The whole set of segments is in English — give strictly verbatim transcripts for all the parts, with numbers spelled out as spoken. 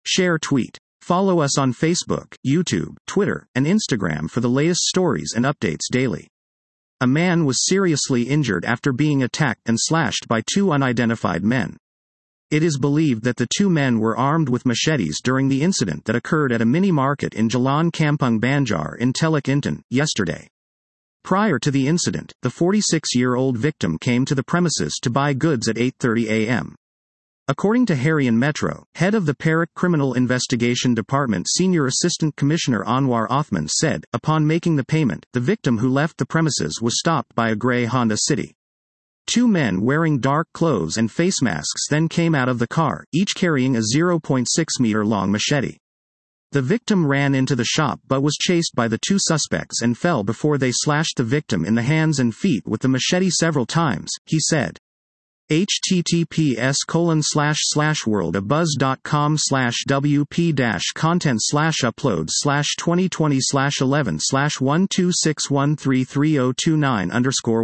Share tweet. Follow us on Facebook, YouTube, Twitter, and Instagram for the latest stories and updates daily. A man was seriously injured after being attacked and slashed by two unidentified men. It is believed that the two men were armed with machetes during the incident that occurred at a mini-market in Jalan Kampung Banjar in Teluk Intan, yesterday. Prior to the incident, the forty-six-year-old victim came to the premises to buy goods at eight thirty a m According to Harian Metro, head of the Perak Criminal Investigation Department Senior Assistant Commissioner Anwar Othman said, upon making the payment, the victim who left the premises was stopped by a grey Honda City. Two men wearing dark clothes and face masks then came out of the car, each carrying a zero point six meter long machete. The victim ran into the shop but was chased by the two suspects and fell before they slashed the victim in the hands and feet with the machete several times, he said. https colon slash slash worldabuzz.com slash wp dash content slash uploads slash 2020 slash 11 slash 126133029 underscore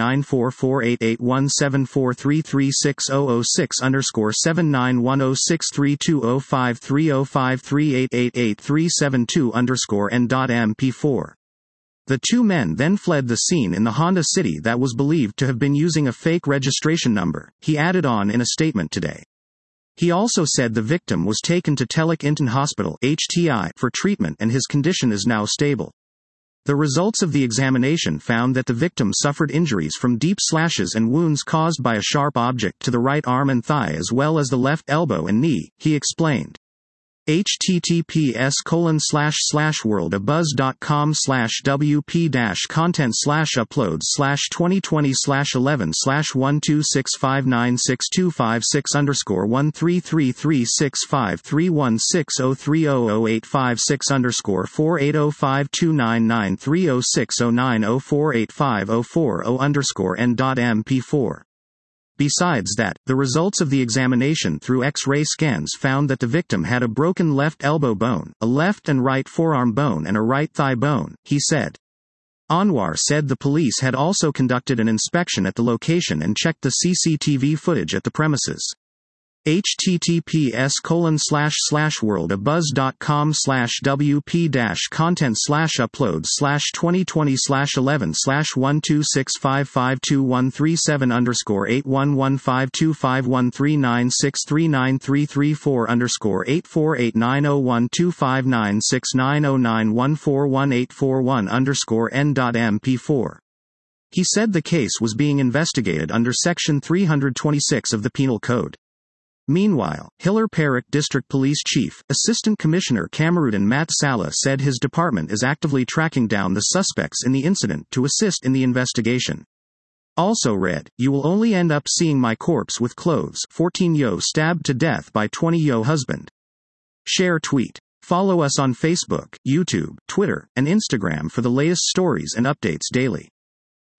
10944881743360006 underscore 79106320530538888372 underscore n.mp4. The two men then fled the scene in the Honda City that was believed to have been using a fake registration number, he added on in a statement today. He also said the victim was taken to Teluk Intan Hospital (H T I) for treatment and his condition is now stable. The results of the examination found that the victim suffered injuries from deep slashes and wounds caused by a sharp object to the right arm and thigh as well as the left elbow and knee, he explained. https colon slash slash worldabuzz.com slash wp dash content slash uploads slash 2020 slash 11 slash 126596256 underscore 13336531603000856 underscore 480529930609048504 underscore n.mp4. Besides that, the results of the examination through X-ray scans found that the victim had a broken left elbow bone, a left and right forearm bone and a right thigh bone, he said. Anwar said the police had also conducted an inspection at the location and checked the C C T V footage at the premises. https colon slash slash worldabuzz.com slash wp dash content slash uploads slash 2020 slash 11 slash 126552137 underscore 8115251396393334 underscore 84890125969091418141 underscore n.mp4. He said the case was being investigated under Section three twenty-six of the Penal Code. Meanwhile, Hilir Perak District Police Chief, Assistant Commissioner Kamarudin Mat Sala said his department is actively tracking down the suspects in the incident to assist in the investigation. Also read, you will only end up seeing my corpse with clothes, fourteen yo stabbed to death by twenty yo husband. Share tweet. Follow us on Facebook, YouTube, Twitter, and Instagram for the latest stories and updates daily.